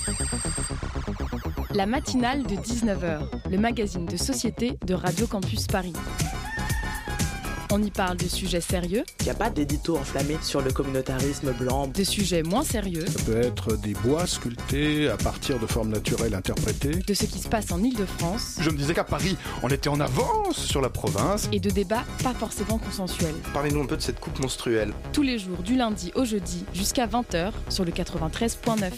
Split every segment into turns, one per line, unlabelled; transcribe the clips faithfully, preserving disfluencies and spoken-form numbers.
La matinale de dix-neuf heures, le magazine de société de Radio Campus Paris. On y parle de sujets sérieux.
Il n'y a pas d'édito enflammé sur le communautarisme blanc.
De sujets moins sérieux.
Ça peut être des bois sculptés à partir de formes naturelles interprétées.
De ce qui se passe en Île-de-France.
Je me disais qu'à Paris, on était en avance sur la province.
Et de débats pas forcément consensuels.
Parlez-nous un peu de cette coupe menstruelle.
Tous les jours, du lundi au jeudi, jusqu'à vingt heures, sur le quatre-vingt-treize neuf.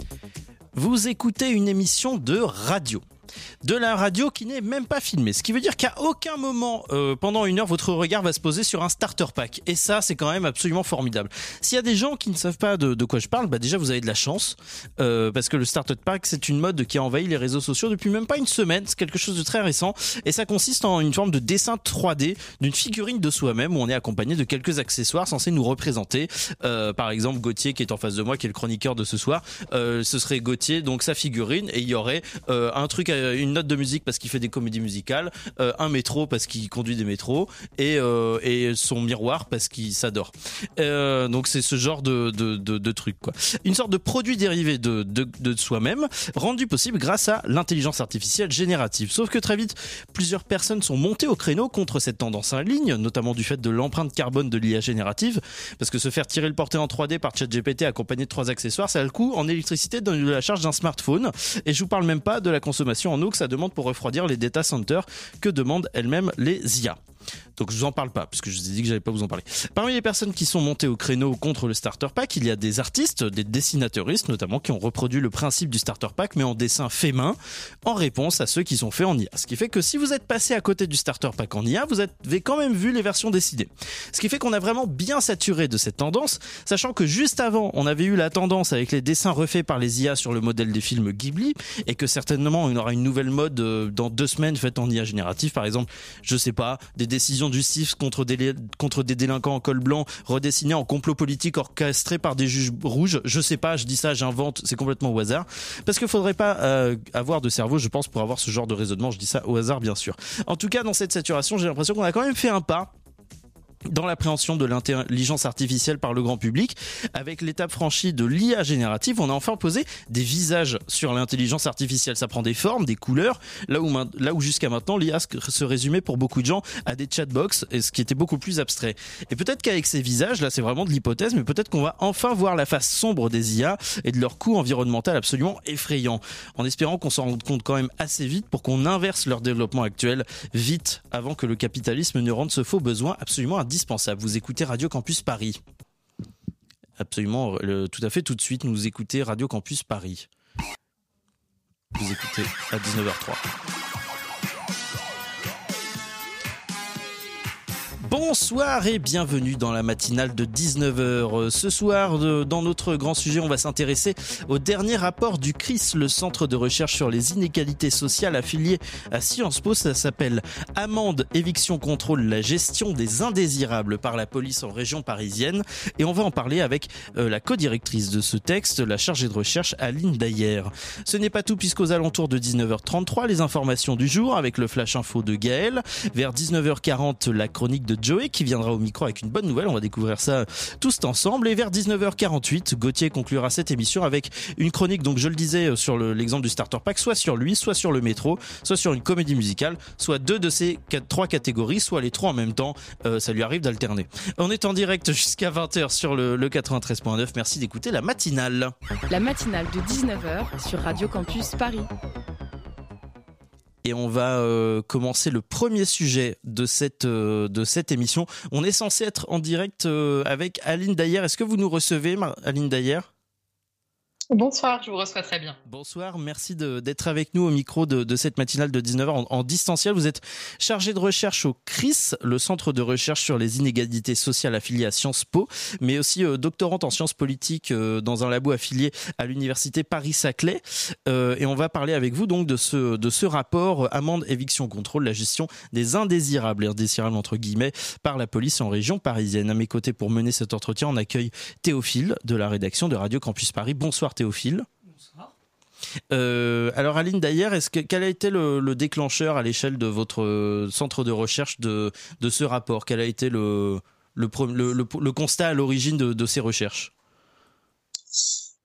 Vous écoutez une émission de radio. De la radio qui n'est même pas filmée. Ce qui veut dire qu'à aucun moment, euh, pendant une heure, votre regard va se poser sur un starter pack. Et ça, c'est quand même absolument formidable. S'il y a des gens qui ne savent pas de, de quoi je parle, bah déjà, vous avez de la chance. Euh, parce que le starter pack, c'est une mode qui a envahi les réseaux sociaux depuis même pas une semaine. C'est quelque chose de très récent. Et ça consiste en une forme de dessin trois D d'une figurine de soi-même où on est accompagné de quelques accessoires censés nous représenter. Euh, par exemple, Gauthier qui est en face de moi, qui est le chroniqueur de ce soir. Euh, ce serait Gauthier, donc sa figurine. Et il y aurait euh, un truc à une note de musique parce qu'il fait des comédies musicales, euh, un métro parce qu'il conduit des métros et, euh, et son miroir parce qu'il s'adore. Euh, donc c'est ce genre de, de, de, de truc, quoi. Une sorte de produit dérivé de, de, de soi-même rendu possible grâce à l'intelligence artificielle générative. Sauf que très vite, plusieurs personnes sont montées au créneau contre cette tendance en ligne, notamment du fait de l'empreinte carbone de l'I A générative, parce que se faire tirer le portrait en trois D par ChatGPT accompagné de trois accessoires, ça a le coût en électricité de la charge d'un smartphone. Et je vous parle même pas de la consommation en eau que ça demande pour refroidir les data centers que demandent elles-mêmes les I A. Donc je vous en parle pas parce que je vous ai dit que j'allais pas vous en parler. Parmi les personnes qui sont montées au créneau contre le starter pack, il y a des artistes, des dessinateuristes notamment, qui ont reproduit le principe du starter pack mais en dessin fait main en réponse à ceux qui sont faits en I A. Ce qui fait que si vous êtes passé à côté du starter pack en I A, vous avez quand même vu les versions décidées. Ce qui fait qu'on a vraiment bien saturé de cette tendance, sachant que juste avant on avait eu la tendance avec les dessins refaits par les I A sur le modèle des films Ghibli et que certainement on aura une nouvelle mode dans deux semaines faite en I A générative, par exemple, je sais pas, des décisions de justice contre des, contre des délinquants en col blanc redessinés en complot politique orchestré par des juges rouges. Je sais pas, je dis ça, j'invente, c'est complètement au hasard. Parce qu'il faudrait pas euh, avoir de cerveau, je pense, pour avoir ce genre de raisonnement. Je dis ça au hasard, bien sûr. En tout cas, dans cette saturation, j'ai l'impression qu'on a quand même fait un pas dans l'appréhension de l'intelligence artificielle par le grand public. Avec l'étape franchie de l'I A générative, on a enfin posé des visages sur l'intelligence artificielle. Ça prend des formes, des couleurs, là où, là où jusqu'à maintenant l'I A se résumait pour beaucoup de gens à des chatbox, et ce qui était beaucoup plus abstrait. Et peut-être qu'avec ces visages, là c'est vraiment de l'hypothèse, mais peut-être qu'on va enfin voir la face sombre des I A et de leur coût environnemental absolument effrayant, en espérant qu'on s'en rende compte quand même assez vite pour qu'on inverse leur développement actuel vite, avant que le capitalisme ne rende ce faux besoin absolument indispensable. Vous écoutez Radio Campus Paris. Absolument, le, tout à fait, tout de suite, nous écoutez Radio Campus Paris. Vous écoutez à dix-neuf heures trois. Bonsoir et bienvenue dans la matinale de dix-neuf heures. Ce soir, dans notre grand sujet, on va s'intéresser au dernier rapport du C R I S, le Centre de recherche sur les inégalités sociales affilié à Sciences Po. Ça s'appelle Amende, éviction, contrôle, la gestion des indésirables par la police en région parisienne. Et on va en parler avec euh, la co-directrice de ce texte, la chargée de recherche Aline Dayer. Ce n'est pas tout puisqu'aux alentours de dix-neuf heures trente-trois, les informations du jour avec le flash info de Gaël. Vers dix-neuf heures quarante, la chronique de Joey qui viendra au micro avec une bonne nouvelle, on va découvrir ça tous ensemble. Et vers dix-neuf heures quarante-huit, Gauthier conclura cette émission avec une chronique, donc je le disais sur le, l'exemple du starter pack, soit sur lui, soit sur le métro, soit sur une comédie musicale, soit deux de ces quatre, trois catégories, soit les trois en même temps, euh, ça lui arrive d'alterner. On est en direct jusqu'à vingt heures sur le, le quatre-vingt-treize neuf, merci d'écouter la matinale.
La matinale de dix-neuf heures sur Radio Campus Paris.
Et on va euh, commencer le premier sujet de cette euh, de cette émission. On est censé être en direct euh, avec Aline Dayer. Est-ce que vous nous recevez, Aline Dayer ?
Bonsoir, je vous reçois très bien.
Bonsoir, merci de, d'être avec nous au micro de, de cette matinale de dix-neuf heures en, en distanciel. Vous êtes chargé de recherche au C R I S, le Centre de recherche sur les inégalités sociales affilié à Sciences Po, mais aussi euh, doctorante en sciences politiques euh, dans un labo affilié à l'université Paris-Saclay. Euh, et on va parler avec vous donc de ce, de ce rapport euh, amende, éviction, contrôle, la gestion des indésirables, indésirables entre guillemets, par la police en région parisienne. À mes côtés pour mener cet entretien, on accueille Théophile de la rédaction de Radio Campus Paris. Bonsoir Théophile.
Bonsoir.
Euh, alors Aline Dayer, est-ce que, quel a été le, le déclencheur à l'échelle de votre centre de recherche de, de ce rapport ? Quel a été le, le, le, le, le constat à l'origine de, de ces recherches ?
Ce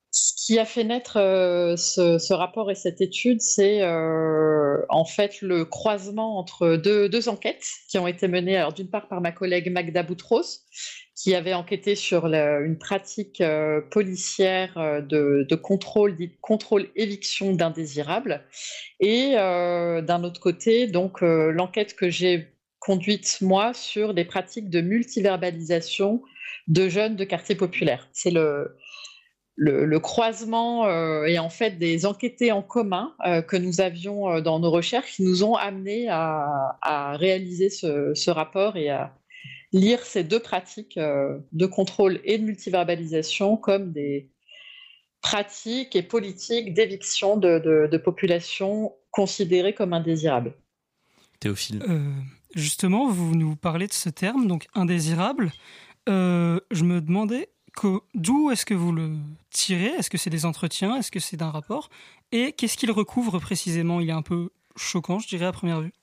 qui a fait naître euh, ce, ce rapport et cette étude, c'est euh, en fait le croisement entre deux, deux enquêtes qui ont été menées, alors d'une part par ma collègue Magda Boutros, qui avait enquêté sur la, une pratique euh, policière euh, de, de contrôle, dit contrôle éviction d'indésirables, et euh, d'un autre côté, donc euh, l'enquête que j'ai conduite moi sur des pratiques de multiverbalisation de jeunes de quartiers populaires. C'est le Le, le croisement euh, et en fait des enquêtés en commun euh, que nous avions euh, dans nos recherches qui nous ont amenés à, à réaliser ce, ce rapport et à lire ces deux pratiques euh, de contrôle et de multiverbalisation comme des pratiques et politiques d'éviction de, de, de populations considérées comme indésirables.
Théophile.
Euh, justement, vous nous parlez de ce terme, donc indésirable. Euh, je me demandais que, d'où est-ce que vous le tirez ? Est-ce que c'est des entretiens ? Est-ce que c'est d'un rapport ? Et qu'est-ce qu'il recouvre précisément ? Il est un peu choquant, je dirais, à première vue.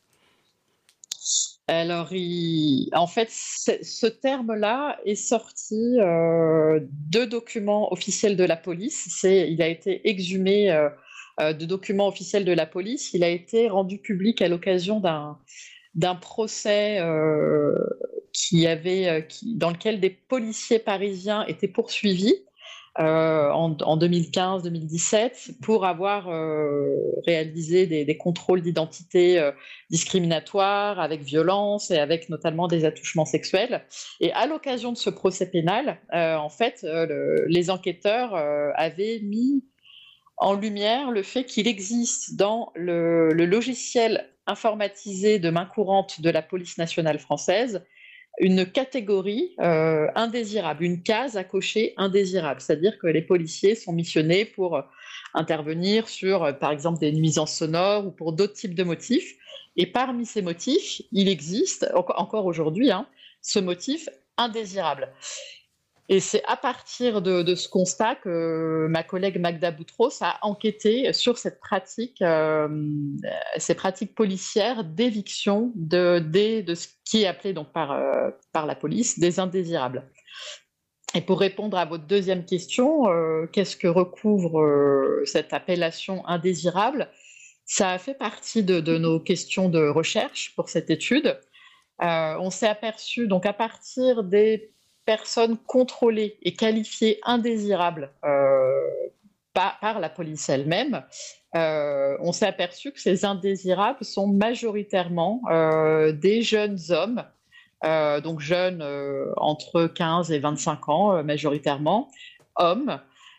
Alors, il... en fait, ce terme-là est sorti euh, de documents officiels de la police. C'est... Il a été exhumé euh, de documents officiels de la police. Il a été rendu public à l'occasion d'un, d'un procès euh, qui avait, qui, dans lequel des policiers parisiens étaient poursuivis euh, en, en deux mille quinze deux mille dix-sept pour avoir euh, réalisé des, des contrôles d'identité euh, discriminatoires avec violence et avec notamment des attouchements sexuels. Et à l'occasion de ce procès pénal, euh, en fait, euh, le, les enquêteurs euh, avaient mis en lumière le fait qu'il existe dans le, le logiciel informatisé de main courante de la police nationale française une catégorie euh, indésirable, une case à cocher indésirable, c'est-à-dire que les policiers sont missionnés pour euh, intervenir sur, euh, par exemple, des nuisances sonores ou pour d'autres types de motifs. Et parmi ces motifs, il existe, en- encore aujourd'hui, hein, ce motif indésirable. Et c'est à partir de, de ce constat que ma collègue Magda Boutros a enquêté sur cette pratique, euh, ces pratiques policières d'éviction de, de, de ce qui est appelé donc par, euh, par la police des indésirables. Et pour répondre à votre deuxième question, euh, qu'est-ce que recouvre euh, cette appellation indésirable ? Ça a fait partie de, de nos questions de recherche pour cette étude. Euh, on s'est aperçu, donc à partir des personnes contrôlées et qualifiées indésirables euh, par, par la police elle-même, euh, on s'est aperçu que ces indésirables sont majoritairement euh, des jeunes hommes, euh, donc jeunes euh, entre quinze et vingt-cinq ans euh, majoritairement, hommes,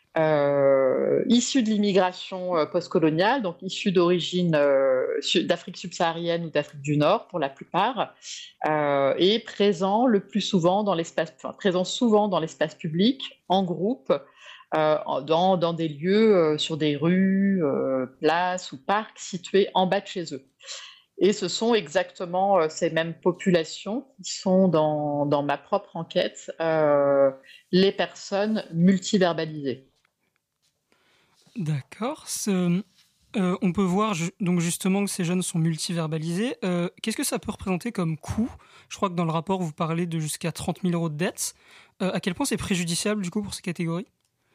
euh, issus de l'immigration euh, postcoloniale, donc issus d'origine euh, su- d'Afrique subsaharienne ou d'Afrique du Nord pour la plupart, euh, et présents le plus souvent dans l'espace, enfin, présents souvent dans l'espace public, en groupe, euh, dans, dans des lieux, euh, sur des rues, euh, places ou parcs situés en bas de chez eux. Et ce sont exactement euh, ces mêmes populations qui sont dans, dans ma propre enquête, euh, les personnes multiverbalisées.
D'accord. Ce- euh, on peut voir ju- donc justement que ces jeunes sont multiverbalisés. Euh, qu'est-ce que ça peut représenter comme coût ? Je crois que dans le rapport, vous parlez de jusqu'à trente mille euros de dettes. Euh, à quel point c'est préjudiciable du coup pour ces catégories ?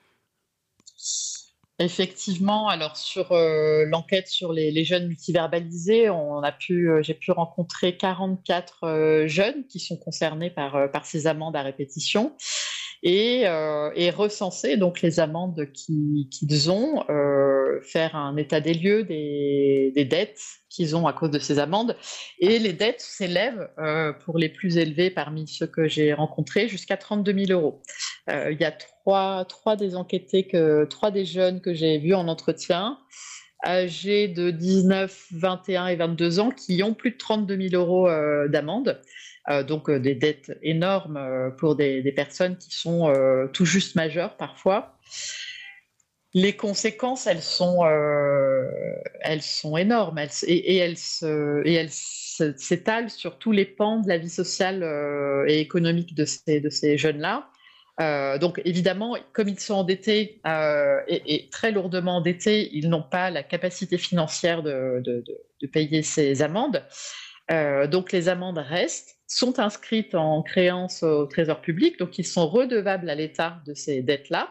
Effectivement, alors sur euh, l'enquête sur les, les jeunes multiverbalisés, on a pu, euh, j'ai pu rencontrer quarante-quatre euh, jeunes qui sont concernés par, euh, par ces amendes à répétition et, euh, et recenser donc les amendes qui- qu'ils ont, euh, faire un état des lieux des, des dettes qu'ils ont à cause de ces amendes. Et les dettes s'élèvent, euh, pour les plus élevés parmi ceux que j'ai rencontrés, jusqu'à trente-deux mille euros. Euh, il y a trois, trois des enquêtés, que, trois des jeunes que j'ai vus en entretien, âgés de dix-neuf, vingt et un et vingt-deux ans, qui ont plus de trente-deux mille euros euh, d'amende. Euh, donc euh, des dettes énormes euh, pour des, des personnes qui sont euh, tout juste majeures parfois. Les conséquences, elles sont, euh, elles sont énormes, elles, et, et elles se- et elles se- s'étalent sur tous les pans de la vie sociale euh, et économique de ces, de ces jeunes-là. Euh, donc évidemment, comme ils sont endettés euh, et, et très lourdement endettés, ils n'ont pas la capacité financière de, de- de- de payer ces amendes. Euh, donc les amendes restent, sont inscrites en créance au Trésor public, donc ils sont redevables à l'État de ces dettes-là.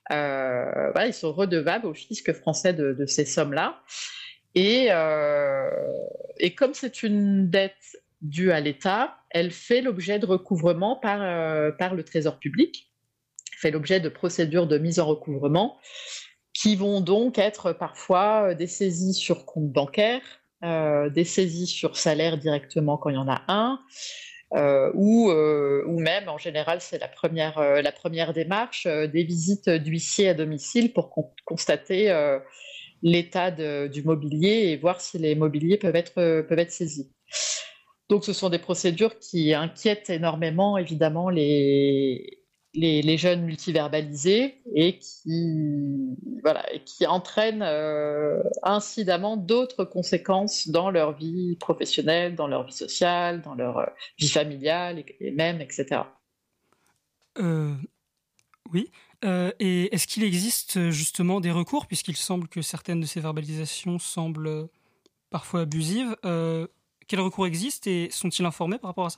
euh, voilà, ils sont redevables au fisc français de, de ces sommes-là. Et, euh, et comme c'est une dette due à l'État, elle fait l'objet de recouvrement par, euh, par le Trésor public, elle fait l'objet de procédures de mise en recouvrement qui vont donc être parfois des saisies sur compte bancaire, euh, des saisies sur salaire directement quand il y en a un, euh, ou, euh, ou même, en général, c'est la première, euh, la première démarche, euh, des visites d'huissiers à domicile pour con- constater euh, l'état de, du mobilier et voir si les mobiliers peuvent être, euh, peuvent être saisis. Donc, ce sont des procédures qui inquiètent énormément, évidemment, les... Les, les jeunes multiverbalisés et qui, voilà, et qui entraînent euh, incidemment d'autres conséquences dans leur vie professionnelle, dans leur vie sociale, dans leur euh, vie familiale et, et même, et cetera.
Euh, oui. Euh, et est-ce qu'il existe justement des recours, puisqu'il semble que certaines de ces verbalisations semblent parfois abusives? euh, Quels recours existent et sont-ils informés par rapport à ça?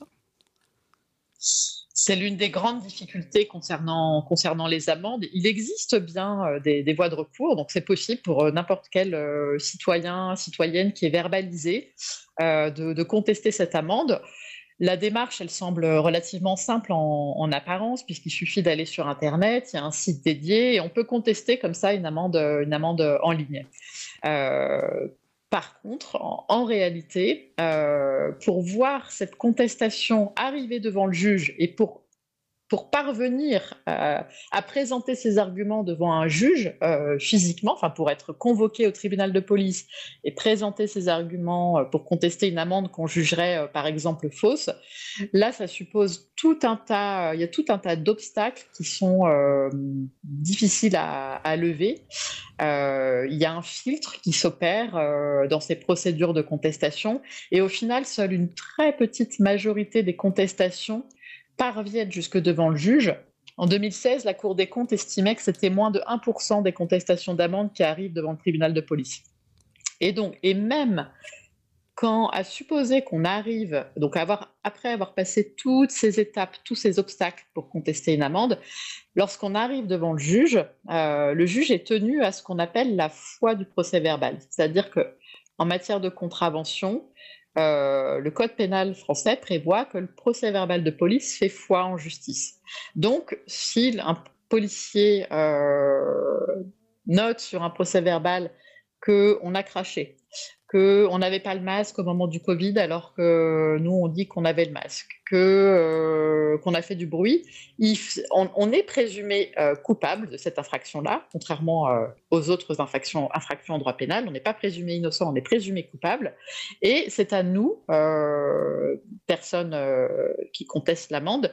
C'est l'une des grandes difficultés concernant, concernant les amendes. Il existe bien euh, des, des voies de recours, donc c'est possible pour euh, n'importe quel euh, citoyen, citoyenne qui est verbalisé euh, de, de contester cette amende. La démarche, elle semble relativement simple en, en apparence, puisqu'il suffit d'aller sur Internet, il y a un site dédié, et on peut contester comme ça une amende, une amende en ligne. Euh, Par contre, en, en réalité, euh, pour voir cette contestation arriver devant le juge et pour, pour parvenir euh, à présenter ses arguments devant un juge euh, physiquement, enfin pour être convoqué au tribunal de police et présenter ses arguments pour contester une amende qu'on jugerait euh, par exemple fausse, là ça suppose tout un tas, il y a tout un tas d'obstacles qui sont euh, difficiles à, à lever. Euh, il y a un filtre qui s'opère euh, dans ces procédures de contestation et au final, seule une très petite majorité des contestations parviennent jusque devant le juge. En deux mille seize, la Cour des comptes estimait que c'était moins de un pour cent des contestations d'amende qui arrivent devant le tribunal de police. Et donc, et même quand, à supposer qu'on arrive, donc avoir, après avoir passé toutes ces étapes, tous ces obstacles pour contester une amende, lorsqu'on arrive devant le juge, euh, le juge est tenu à ce qu'on appelle la foi du procès verbal. C'est-à-dire qu'en matière de contravention, euh, le code pénal français prévoit que le procès verbal de police fait foi en justice. Donc, si un policier euh, note sur un procès verbal qu'on a craché, qu'on n'avait pas le masque au moment du Covid alors que nous on dit qu'on avait le masque, que, euh, qu'on a fait du bruit, il, on, on est présumé euh, coupable de cette infraction-là, contrairement euh, aux autres infractions, infractions en droit pénal, on n'est pas présumé innocent, on est présumé coupable, et c'est à nous, euh, personnes euh, qui contestent l'amende,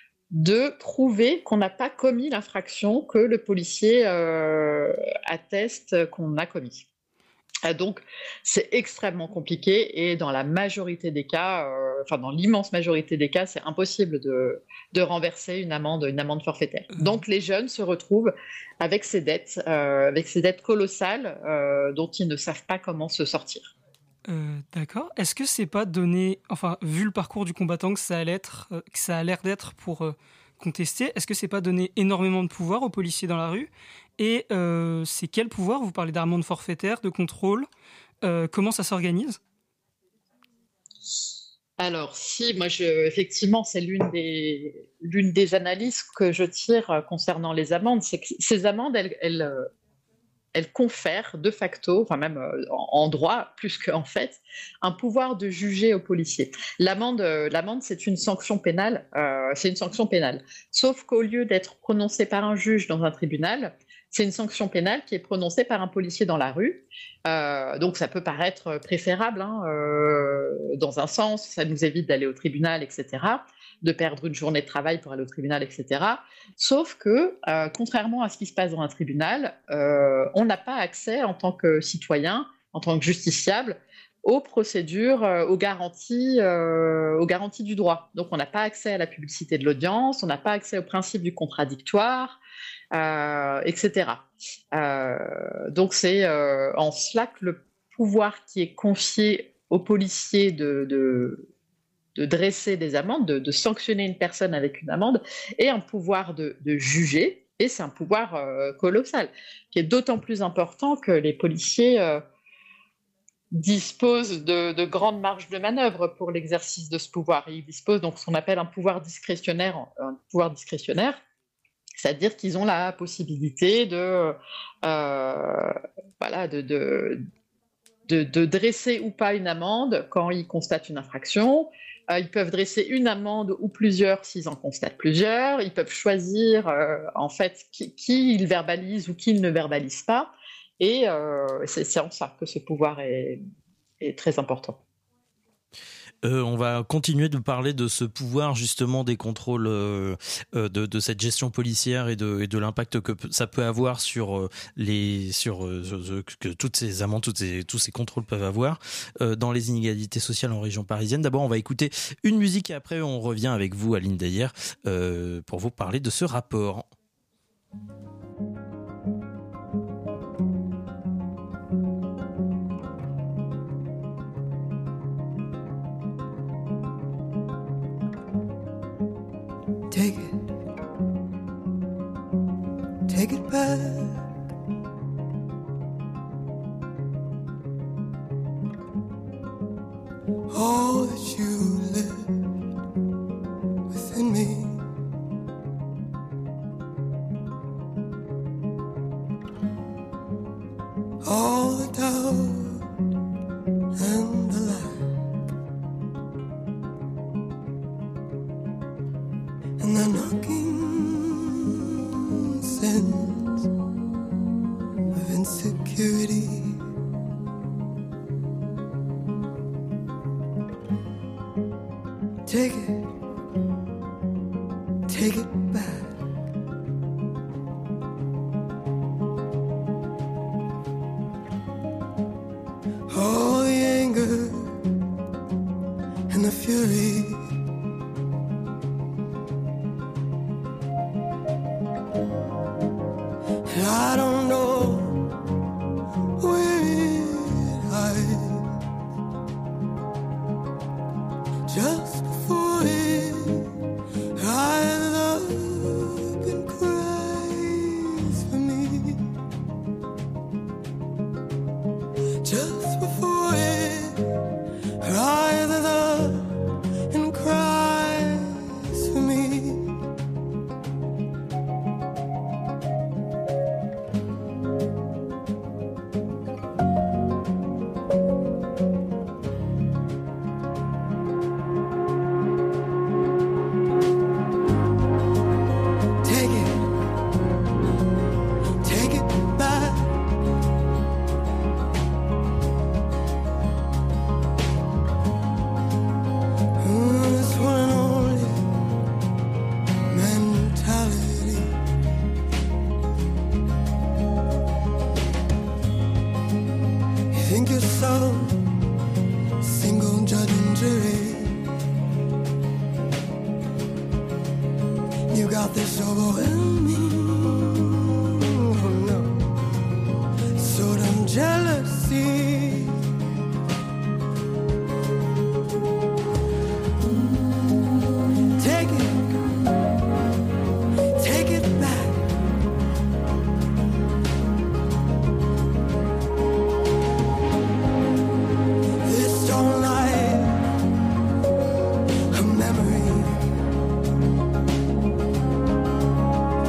de prouver qu'on n'a pas commis l'infraction que le policier euh, atteste qu'on a commis. Donc, c'est extrêmement compliqué et dans la majorité des cas, euh, enfin dans l'immense majorité des cas, c'est impossible de, de renverser une amende, une amende forfaitaire. Donc, les jeunes se retrouvent avec ces dettes, euh, avec ces dettes colossales euh, dont ils ne savent pas comment se sortir.
Euh, d'accord. Est-ce que c'est pas donné, enfin, vu le parcours du combattant que ça a l'air, euh, que ça a l'air d'être pour euh, contester, est-ce que c'est pas donner énormément de pouvoir aux policiers dans la rue? Et euh, c'est quel pouvoir? Vous parlez d'amende forfaitaire, de contrôle. Euh, comment ça s'organise?
Alors, si, moi, je, effectivement, c'est l'une des, l'une des analyses que je tire concernant les amendes, c'est que ces amendes, elles, elles, elles confèrent de facto, enfin même en droit, plus qu'en fait, un pouvoir de juger aux policiers. L'amende, l'amende c'est une sanction pénale, euh, c'est une sanction pénale. Sauf qu'au lieu d'être prononcée par un juge dans un tribunal, c'est une sanction pénale qui est prononcée par un policier dans la rue. Euh, donc ça peut paraître préférable hein, euh, dans un sens, ça nous évite d'aller au tribunal, et cetera, de perdre une journée de travail pour aller au tribunal, et cetera. Sauf que, euh, contrairement à ce qui se passe dans un tribunal, euh, on n'a pas accès en tant que citoyen, en tant que justiciable, aux procédures, euh, aux garanties, euh, aux garanties du droit. Donc on n'a pas accès à la publicité de l'audience, on n'a pas accès au principe du contradictoire, euh, et cetera. Euh, donc c'est euh, en cela que le pouvoir qui est confié aux policiers de, de, de dresser des amendes, de, de sanctionner une personne avec une amende, est un pouvoir de, de juger, Et c'est un pouvoir euh, colossal, qui est d'autant plus important que les policiers euh, disposent de, de grandes marges de manœuvre pour l'exercice de ce pouvoir. Ils disposent donc de ce qu'on appelle un pouvoir discrétionnaire, un pouvoir discrétionnaire, c'est-à-dire qu'ils ont la possibilité de, euh, voilà, de, de, de, de dresser ou pas une amende quand ils constatent une infraction. Euh, ils peuvent dresser une amende ou plusieurs s'ils en constatent plusieurs. Ils peuvent choisir euh, en fait qui, qui ils verbalisent ou qui ils ne verbalisent pas. Et euh, c'est, c'est en ça que ce pouvoir est, est très important.
Euh, on va continuer de parler de ce pouvoir justement des contrôles euh, de, de cette gestion policière et de, et de l'impact que ça peut avoir sur euh, les sur euh, que toutes ces amendes, toutes ces, tous ces contrôles peuvent avoir euh, dans les inégalités sociales en région parisienne. D'abord, on va écouter une musique et après on revient avec vous, Aline Dayer, euh, pour vous parler de ce rapport.
Take it, take it back. All that you left within me. All the doubt and the lack. And the knocking sense of insecurity. Take it, take it back. All the anger and the fury. I don't know where it hides. Just before it rises up and cries for me. Just before it rises up and cries for me.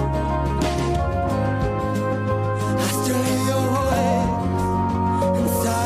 Inside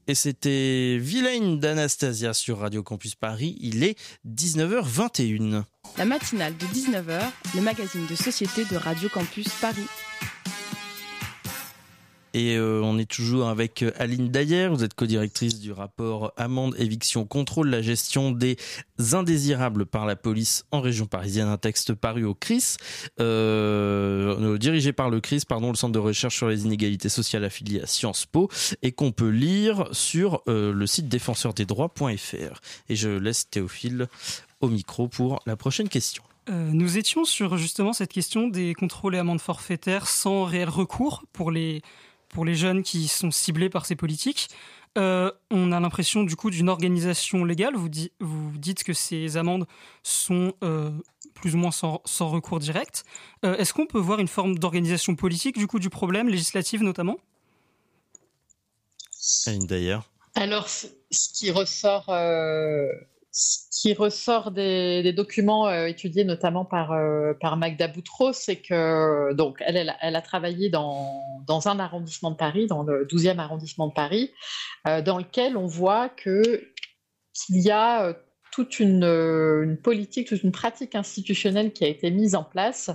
Et c'était Vilaine d'Anastasia sur Radio Campus Paris. Il est dix-neuf heures vingt et une.
La matinale de dix-neuf heures, le magazine de société de Radio Campus Paris.
Et euh, on est toujours avec Aline Dayer, vous êtes co-directrice du rapport Amende, Éviction, Contrôle, la gestion des indésirables par la police en région parisienne, un texte paru au C R I S, euh, dirigé par le C R I S, pardon, le Centre de recherche sur les inégalités sociales affilié à Sciences Po, et qu'on peut lire sur euh, le site défenseur des droits point f r. Et je laisse Théophile au micro pour la prochaine question.
Euh, nous étions sur justement cette question des contrôles et amendes forfaitaires sans réel recours pour les pour les jeunes qui sont ciblés par ces politiques. Euh, on a l'impression du coup d'une organisation légale. Vous, di- vous dites que ces amendes sont euh, plus ou moins sans, sans recours direct. Euh, est-ce qu'on peut voir une forme d'organisation politique du coup du problème, législative notamment ?
Aline Dayer.
Alors, ce qui ressort, euh, ce qui ressort des, des documents euh, étudiés notamment par, euh, par Magda Boutros, c'est que donc elle, elle, a, elle a travaillé dans, dans un arrondissement de Paris, dans le douzième arrondissement de Paris, euh, dans lequel on voit que qu'il y a euh, toute une, une politique, toute une pratique institutionnelle qui a été mise en place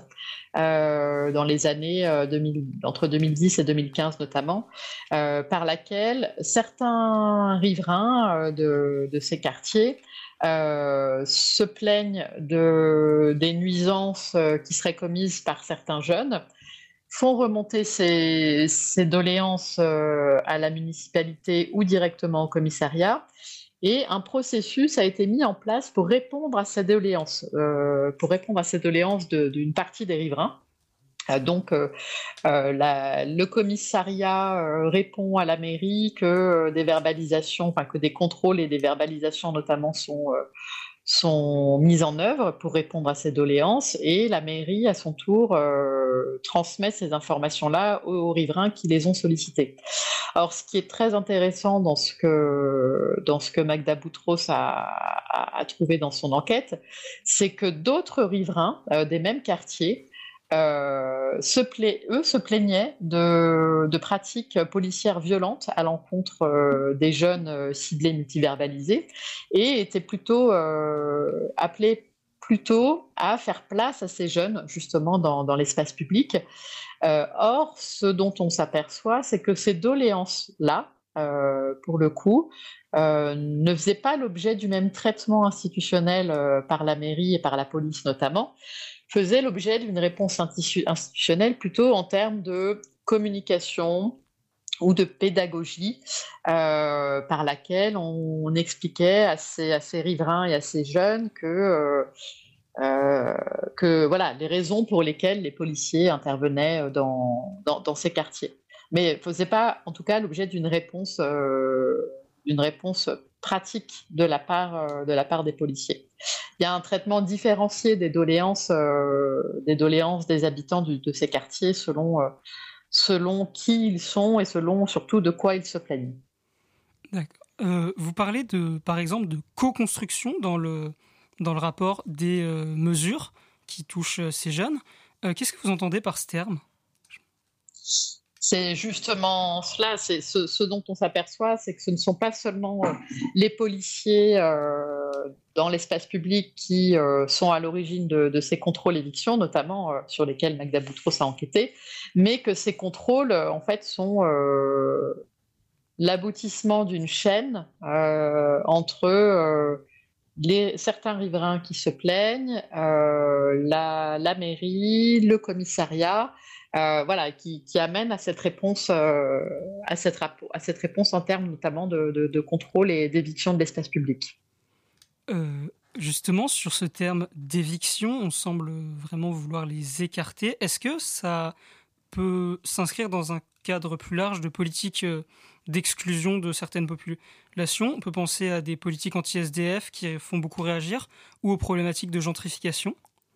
euh, dans les années euh, deux mille, entre deux mille dix et deux mille quinze notamment, euh, par laquelle certains riverains euh, de, de ces quartiers euh, se plaignent de, des nuisances euh, qui seraient commises par certains jeunes, font remonter ces, ces doléances euh, à la municipalité ou directement au commissariat. Et un processus a été mis en place pour répondre à ces doléances, euh, pour répondre à ces doléances de, d'une partie des riverains. Euh, donc, euh, euh, la, le commissariat euh, répond à la mairie que euh, des verbalisations, enfin que des contrôles et des verbalisations notamment sont euh, sont mises en œuvre pour répondre à ces doléances, et la mairie, à son tour, euh, transmet ces informations-là aux, aux riverains qui les ont sollicitées. Alors, ce qui est très intéressant dans ce que, dans ce que Magda Boutros a, a, a trouvé dans son enquête, c'est que d'autres riverains euh, des mêmes quartiers Euh, se pla- eux se plaignaient de, de pratiques policières violentes à l'encontre euh, des jeunes euh, ciblés multiverbalisés, et étaient plutôt euh, appelés plutôt à faire place à ces jeunes justement dans, dans l'espace public. Euh, or, ce dont on s'aperçoit, c'est que ces doléances-là, euh, pour le coup, euh, ne faisaient pas l'objet du même traitement institutionnel euh, par la mairie et par la police notamment, faisait l'objet d'une réponse institutionnelle plutôt en termes de communication ou de pédagogie euh, par laquelle on, on expliquait à ces, à ces riverains et à ces jeunes que, euh, euh, que voilà, les raisons pour lesquelles les policiers intervenaient dans, dans, dans ces quartiers. Mais ne faisait pas, en tout cas, l'objet d'une réponse, euh, d'une réponse pratique de la part, euh, de la part des policiers. Il y a un traitement différencié des doléances, euh, des doléances des habitants du, de ces quartiers selon, euh, selon qui ils sont et selon surtout de quoi ils se plaignent.
D'accord. Euh, vous parlez de, par exemple, de co-construction dans le, dans le rapport des euh, mesures qui touchent euh, ces jeunes. Euh, qu'est-ce que vous entendez par ce terme ?
C'est justement cela, c'est ce, ce dont on s'aperçoit, c'est que ce ne sont pas seulement euh, les policiers euh, dans l'espace public qui euh, sont à l'origine de, de ces contrôles évictions, notamment euh, sur lesquels Magda Boutros a enquêté, mais que ces contrôles, euh, en fait, sont euh, l'aboutissement d'une chaîne euh, entre euh, les, certains riverains qui se plaignent, euh, la, la mairie, le commissariat, Euh, voilà, qui, qui amène à cette réponse, euh, à cette, rap- à cette réponse en termes notamment de, de, de contrôle et d'éviction de l'espace public.
Euh, justement, sur ce terme d'éviction, on semble vraiment vouloir les écarter. Est-ce que ça peut s'inscrire dans un cadre plus large de politique d'exclusion de certaines populations ? On peut penser à des politiques anti-S D F qui font beaucoup réagir, ou aux problématiques de gentrification.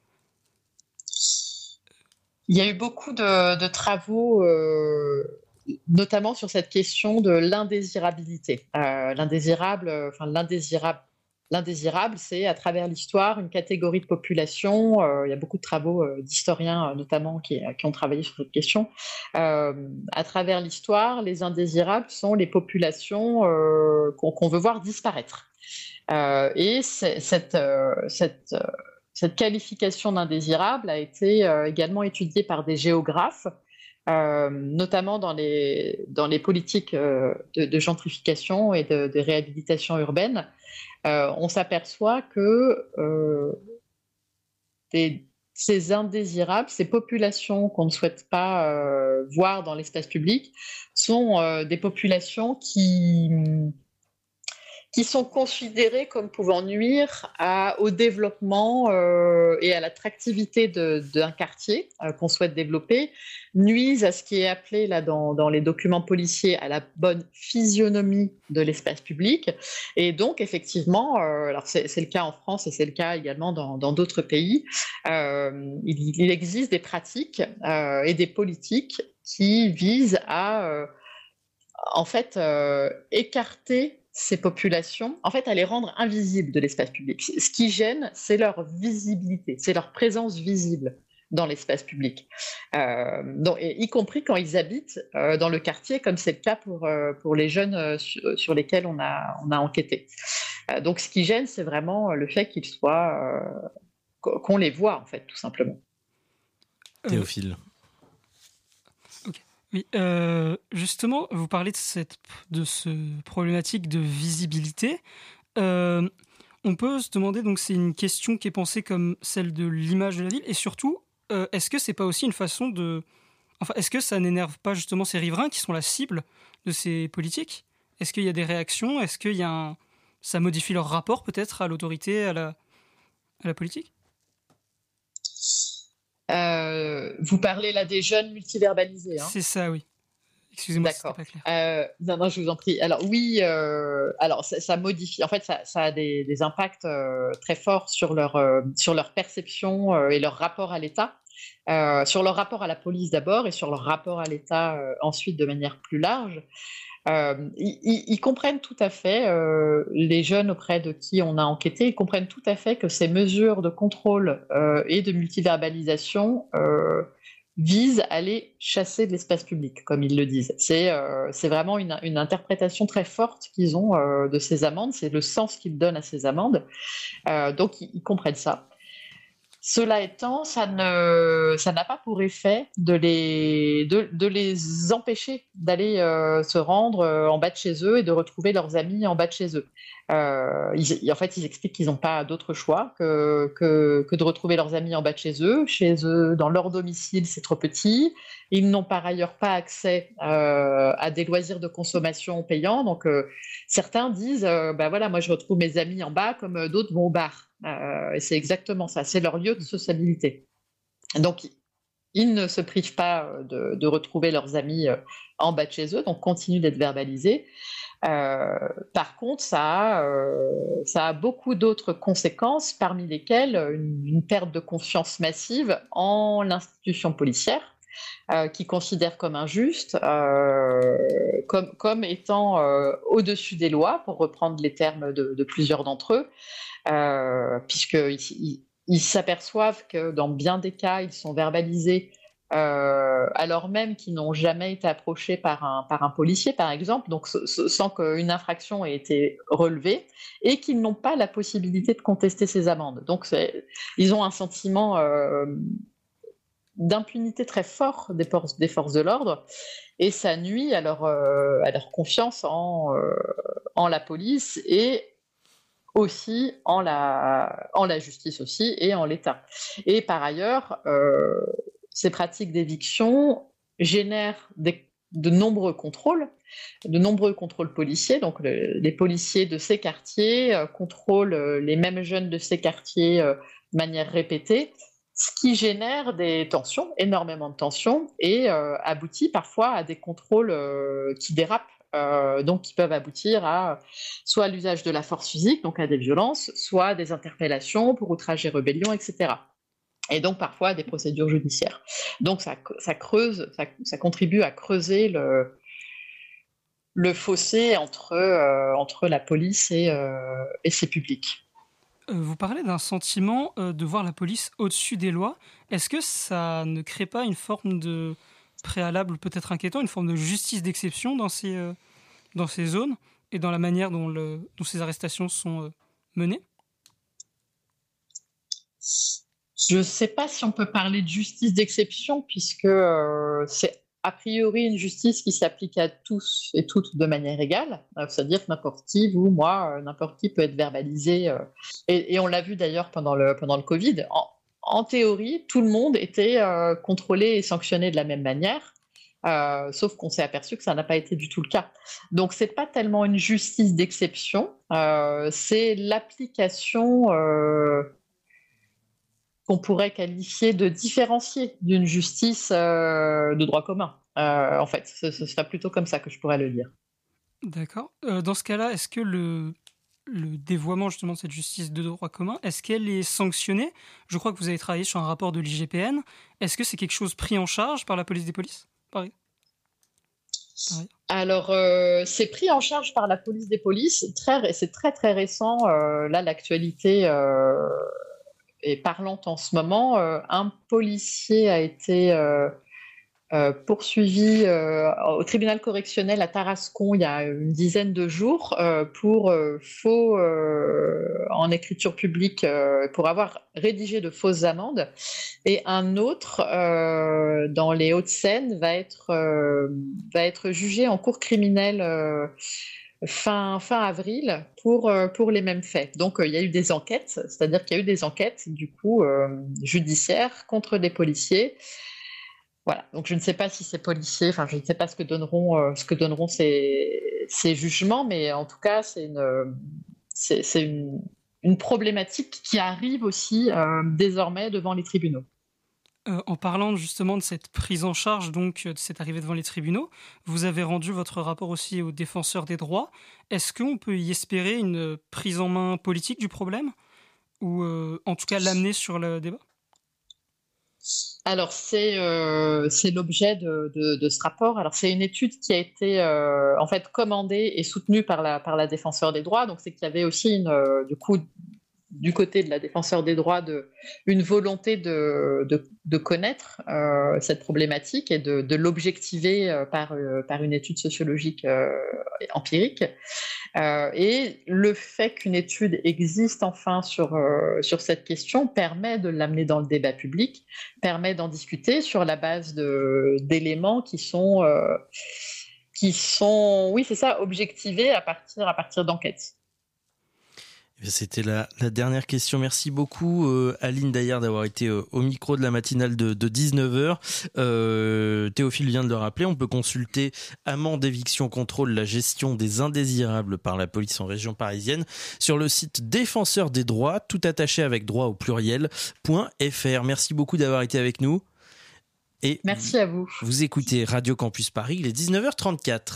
Il y a eu beaucoup de, de travaux, euh, notamment sur cette question de l'indésirabilité. Euh, l'indésirable, enfin l'indésirable l'indésirable, c'est à travers l'histoire une catégorie de population. Euh, il y a beaucoup de travaux euh, d'historiens, euh, notamment, qui, qui ont travaillé sur cette question. Euh, à travers l'histoire, les indésirables sont les populations euh, qu'on, qu'on veut voir disparaître. Euh, et c'est, cette, euh, cette, euh, cette qualification d'indésirable a été euh, également étudiée par des géographes, euh, notamment dans les, dans les politiques euh, de, de gentrification et de, de réhabilitation urbaine. Euh, on s'aperçoit que euh, des, ces indésirables, ces populations qu'on ne souhaite pas euh, voir dans l'espace public, sont euh, des populations qui, qui sont considérées comme pouvant nuire à, au développement euh, et à l'attractivité de, d'un quartier euh, qu'on souhaite développer, nuisent à ce qui est appelé là, dans, dans les documents policiers à la bonne physionomie de l'espace public. Et donc, effectivement, euh, alors c'est, c'est le cas en France et c'est le cas également dans, dans d'autres pays, euh, il, il existe des pratiques euh, et des politiques qui visent à, euh, en fait, euh, écarter ces populations, en fait, à les rendre invisibles de l'espace public. Ce qui gêne, c'est leur visibilité, c'est leur présence visible dans l'espace public, euh, donc, et, y compris quand ils habitent euh, dans le quartier, comme c'est le cas pour, euh, pour les jeunes euh, sur, sur lesquels on a, on a enquêté. Euh, donc, ce qui gêne, c'est vraiment le fait qu'ils soient, euh, qu'on les voit, en fait, tout simplement.
Théophile.
Oui, euh, justement, vous parlez de cette de ce problématique de visibilité. Euh, on peut se demander, donc c'est une question qui est pensée comme celle de l'image de la ville, et surtout, euh, est-ce que c'est pas aussi une façon de, enfin, est-ce que ça n'énerve pas justement ces riverains qui sont la cible de ces politiques ? Est-ce qu'il y a des réactions ? Est-ce qu'il y a un, ça modifie leur rapport peut-être à l'autorité, à la, à la politique ?
Euh, vous parlez là des jeunes multiverbalisés. Hein.
C'est ça, oui. Excusez-moi,
D'accord.
Si c'était pas
Euh,
clair.
non, non, je vous en prie. Alors oui, euh, alors ça, ça modifie. En fait, ça, ça a des, des impacts euh, très forts sur leur euh, sur leur perception euh, et leur rapport à l'État, euh, sur leur rapport à la police d'abord et sur leur rapport à l'État euh, ensuite de manière plus large. Euh, ils, ils, ils comprennent tout à fait, euh, les jeunes auprès de qui on a enquêté, ils comprennent tout à fait que ces mesures de contrôle euh, et de multiverbalisation euh, visent à les chasser de l'espace public, comme ils le disent. C'est, euh, c'est vraiment une, une interprétation très forte qu'ils ont euh, de ces amendes, c'est le sens qu'ils donnent à ces amendes, euh, donc ils, ils comprennent ça. Cela étant, ça, ne, ça n'a pas pour effet de les, de, de les empêcher d'aller euh, se rendre euh, en bas de chez eux et de retrouver leurs amis en bas de chez eux. Euh, ils, en fait, ils expliquent qu'ils n'ont pas d'autre choix que, que, que de retrouver leurs amis en bas de chez eux. Chez eux, dans leur domicile, c'est trop petit. Ils n'ont par ailleurs pas accès euh, à des loisirs de consommation payants. Donc, euh, certains disent, euh, bah voilà, moi je retrouve mes amis en bas comme euh, d'autres vont au bar. Euh, et c'est exactement ça, c'est leur lieu de sociabilité. Donc, ils ne se privent pas de, de retrouver leurs amis en bas de chez eux, donc continuent d'être verbalisés. Euh, par contre, ça a, euh, ça a beaucoup d'autres conséquences, parmi lesquelles une, une perte de confiance massive en l'institution policière, euh, qui considère comme injuste, euh, comme, comme étant euh, au-dessus des lois, pour reprendre les termes de, de plusieurs d'entre eux, euh, puisqu'ils ils, ils s'aperçoivent que dans bien des cas, ils sont verbalisés Euh, alors même qu'ils n'ont jamais été approchés par un, par un policier, par exemple, donc sans qu'une infraction ait été relevée, et qu'ils n'ont pas la possibilité de contester ces amendes. Donc c'est, ils ont un sentiment euh, d'impunité très fort des forces, des forces de l'ordre, et ça nuit à leur, euh, à leur confiance en, euh, en la police et aussi en la, en la justice aussi et en l'État. Et par ailleurs, euh, ces pratiques d'éviction génèrent des, de nombreux contrôles, de nombreux contrôles policiers. Donc, le, les policiers de ces quartiers euh, contrôlent euh, les mêmes jeunes de ces quartiers euh, de manière répétée, ce qui génère des tensions, énormément de tensions, et euh, aboutit parfois à des contrôles euh, qui dérapent. Euh, donc, qui peuvent aboutir à soit l'usage de la force physique, donc à des violences, soit à des interpellations pour outrage et rébellion, et cetera. Et donc parfois à des procédures judiciaires. Donc ça, ça creuse, ça, ça contribue à creuser le, le fossé entre, euh, entre la police et, euh, et ses publics.
Euh, vous parlez d'un sentiment euh, de voir la police au-dessus des lois. Est-ce que ça ne crée pas une forme de préalable peut-être inquiétant, une forme de justice d'exception dans ces, euh, dans ces zones et dans la manière dont, le, dont ces arrestations sont euh, menées ?
Je ne sais pas si on peut parler de justice d'exception, puisque euh, c'est a priori une justice qui s'applique à tous et toutes de manière égale. Euh, c'est-à-dire que n'importe qui, vous, moi, euh, n'importe qui peut être verbalisé. Euh, et, et on l'a vu d'ailleurs pendant le, pendant le Covid. En, en théorie, tout le monde était euh, contrôlé et sanctionné de la même manière. Euh, sauf qu'on s'est aperçu que ça n'a pas été du tout le cas. Donc, c'est pas tellement une justice d'exception, euh, c'est l'application euh, qu'on pourrait qualifier de différenciée d'une justice euh, de droit commun. Euh, en fait, ce, ce serait plutôt comme ça que je pourrais le dire.
D'accord. Euh, dans ce cas-là, est-ce que le, le dévoiement justement de cette justice de droit commun, est-ce qu'elle est sanctionnée ? Je crois que vous avez travaillé sur un rapport de l'I G P N. Est-ce que c'est quelque chose pris en charge par la police des polices ? Pareil. Pareil.
Alors, euh, c'est pris en charge par la police des polices. Très, c'est très, très récent. Euh, là, l'actualité euh, est parlante en ce moment. Euh, un policier a été euh, euh, poursuivi euh, au tribunal correctionnel à Tarascon il y a une dizaine de jours euh, pour euh, faux euh, en écriture publique, euh, pour avoir rédigé de fausses amendes. Et un autre, euh, dans les Hauts-de-Seine, va être, euh, va être jugé en cour criminelle euh, fin, fin avril pour, euh, pour les mêmes faits. Donc, euh, il y a eu des enquêtes, c'est-à-dire qu'il y a eu des enquêtes, du coup, euh, judiciaires contre des policiers. Voilà. Donc, je ne sais pas si ces policiers, enfin, je ne sais pas ce que donneront, euh, ce que donneront ces, ces jugements, mais en tout cas, c'est une, c'est, c'est une, une problématique qui arrive aussi euh, désormais devant les tribunaux.
Euh, en parlant justement de cette prise en charge, donc de cette arrivée devant les tribunaux, vous avez rendu votre rapport aussi aux défenseurs des droits. Est-ce qu'on peut y espérer une prise en main politique du problème ? Ou euh, en tout cas l'amener sur le débat ?
Alors, c'est, euh, c'est l'objet de, de, de ce rapport. Alors, c'est une étude qui a été euh, en fait commandée et soutenue par la, par la défenseur des droits. Donc, c'est qu'il y avait aussi une, euh, du coup, du côté de la défenseur des droits, de, une volonté de, de, de connaître euh, cette problématique et de, de l'objectiver euh, par, euh, par une étude sociologique euh, empirique. Euh, et le fait qu'une étude existe enfin sur, euh, sur cette question permet de l'amener dans le débat public, permet d'en discuter sur la base de, d'éléments qui sont, euh, qui sont, oui, c'est ça, objectivés à partir, à partir d'enquêtes.
C'était la, la dernière question. Merci beaucoup euh, Aline Daillard d'avoir été euh, au micro de la matinale de, de dix-neuf heures. Euh, Théophile vient de le rappeler, on peut consulter Amende, éviction, contrôle, la gestion des indésirables par la police en région parisienne sur le site défenseur des droits, tout attaché avec droit au pluriel, .fr. Merci beaucoup d'avoir été avec nous. Et
merci à vous.
Vous écoutez Radio Campus Paris, il est dix-neuf heures trente-quatre.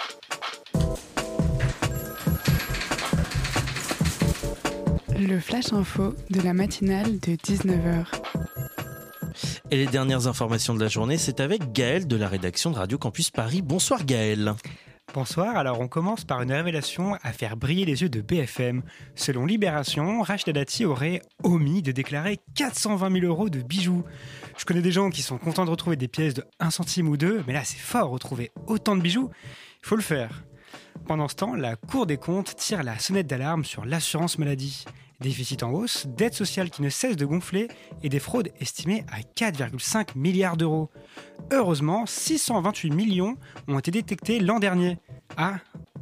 Le Flash Info de la matinale de dix-neuf heures.
Et les dernières informations de la journée, c'est avec Gaël de la rédaction de Radio Campus Paris. Bonsoir Gaël.
Bonsoir, alors on commence par une révélation à faire briller les yeux de B F M. Selon Libération, Rachida Dati aurait omis de déclarer quatre cent vingt mille euros de bijoux. Je connais des gens qui sont contents de retrouver des pièces de un centime ou deux, mais là c'est fort, retrouver autant de bijoux, il faut le faire. Pendant ce temps, la Cour des comptes tire la sonnette d'alarme sur l'assurance maladie. Déficit en hausse, dette sociale qui ne cesse de gonfler et des fraudes estimées à quatre virgule cinq milliards d'euros. Heureusement, six cent vingt-huit millions ont été détectés l'an dernier. Ah, seulement ?